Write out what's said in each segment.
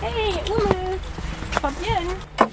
Hey, Ume, Fabienne.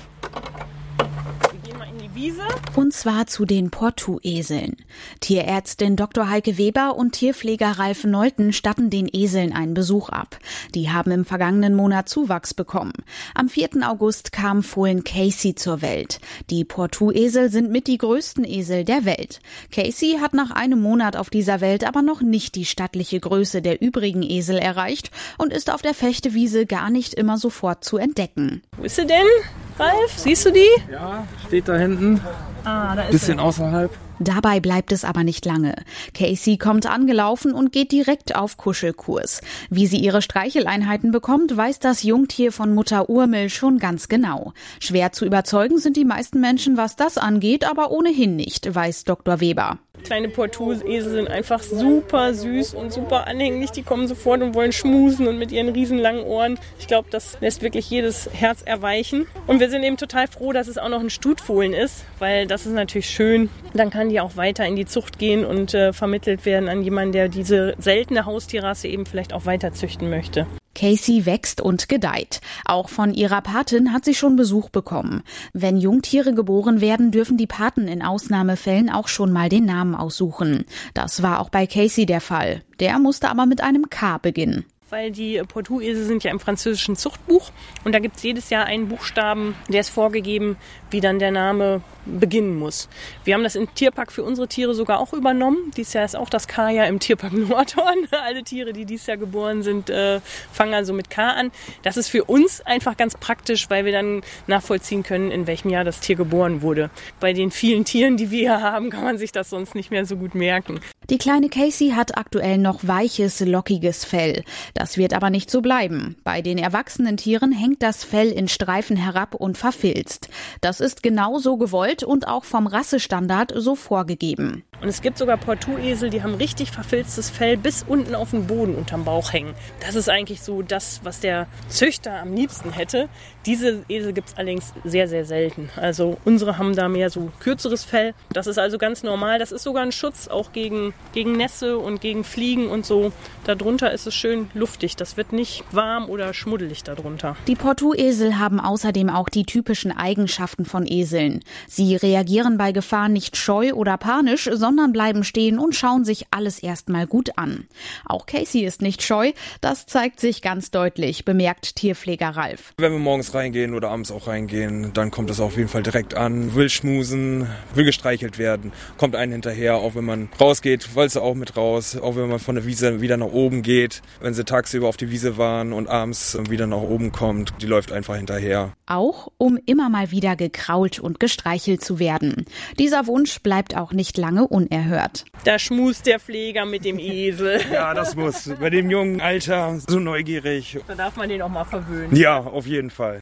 Wir gehen mal in die Wiese. Und zwar zu den Portu-Eseln. Tierärztin Dr. Heike Weber und Tierpfleger Ralf Nolten statten den Eseln einen Besuch ab. Die haben im vergangenen Monat Zuwachs bekommen. Am 4. August kam Fohlen Casey zur Welt. Die Portu-Esel sind mit die größten Esel der Welt. Casey hat nach einem Monat auf dieser Welt aber noch nicht die stattliche Größe der übrigen Esel erreicht und ist auf der Fechtewiese gar nicht immer sofort zu entdecken. Wo ist sie denn, Ralf? Siehst du die? Ja, steht da hinten. Ah, da ist Bisschen sie. außerhalb. Dabei bleibt es aber nicht lange. Casey kommt angelaufen und geht direkt auf Kuschelkurs. Wie sie ihre Streicheleinheiten bekommt, weiß das Jungtier von Mutter Urmel schon ganz genau. Schwer zu überzeugen sind die meisten Menschen, was das angeht, aber ohnehin nicht, weiß Dr. Weber. Kleine Portu-Esel sind einfach super süß und super anhänglich. Die kommen sofort und wollen schmusen und mit ihren riesenlangen Ohren. Ich glaube, das lässt wirklich jedes Herz erweichen. Und wir sind eben total froh, dass es auch noch ein Stutfohlen ist, weil das ist natürlich schön. Dann kann die auch weiter in die Zucht gehen und vermittelt werden an jemanden, der diese seltene Haustierrasse eben vielleicht auch weiter züchten möchte. Casey wächst und gedeiht. Auch von ihrer Patin hat sie schon Besuch bekommen. Wenn Jungtiere geboren werden, dürfen die Paten in Ausnahmefällen auch schon mal den Namen aussuchen. Das war auch bei Casey der Fall. Der musste aber mit einem K beginnen. Weil die Portu-Esel sind ja im französischen Zuchtbuch und da gibt es jedes Jahr einen Buchstaben, der ist vorgegeben, wie dann der Name beginnen muss. Wir haben das im Tierpark für unsere Tiere sogar auch übernommen. Dieses Jahr ist auch das K ja im Tierpark Nordhorn. Alle Tiere, die dieses Jahr geboren sind, fangen also mit K an. Das ist für uns einfach ganz praktisch, weil wir dann nachvollziehen können, in welchem Jahr das Tier geboren wurde. Bei den vielen Tieren, die wir hier haben, kann man sich das sonst nicht mehr so gut merken. Die kleine Casey hat aktuell noch weiches, lockiges Fell. Das wird aber nicht so bleiben. Bei den erwachsenen Tieren hängt das Fell in Streifen herab und verfilzt. Das ist genau so gewollt und auch vom Rassestandard so vorgegeben. Und es gibt sogar Portu-Esel, die haben richtig verfilztes Fell bis unten auf den Boden unterm Bauch hängen. Das ist eigentlich so das, was der Züchter am liebsten hätte. Diese Esel gibt es allerdings sehr, sehr selten. Also unsere haben da mehr so kürzeres Fell. Das ist also ganz normal. Das ist sogar ein Schutz auch gegen Nässe und gegen Fliegen und so. Darunter ist es schön luftig. Das wird nicht warm oder schmuddelig darunter. Die Portu-Esel haben außerdem auch die typischen Eigenschaften von Eseln. Sie reagieren bei Gefahr nicht scheu oder panisch, sondern bleiben stehen und schauen sich alles erstmal gut an. Auch Casey ist nicht scheu, das zeigt sich ganz deutlich, bemerkt Tierpfleger Ralf. Wenn wir morgens reingehen oder abends auch reingehen, dann kommt es auf jeden Fall direkt an, will schmusen, will gestreichelt werden, kommt einen hinterher, auch wenn man rausgeht, wollte sie auch mit raus, auch wenn man von der Wiese wieder nach oben geht, wenn sie tagsüber auf die Wiese waren und abends wieder nach oben kommt, die läuft einfach hinterher. Auch um immer mal wieder gekrault und gestreichelt zu werden. Dieser Wunsch bleibt auch nicht lange unerhört. Da schmust der Pfleger mit dem Esel. Ja, das muss. Bei dem jungen Alter so neugierig. Da darf man den auch mal verwöhnen. Ja, auf jeden Fall.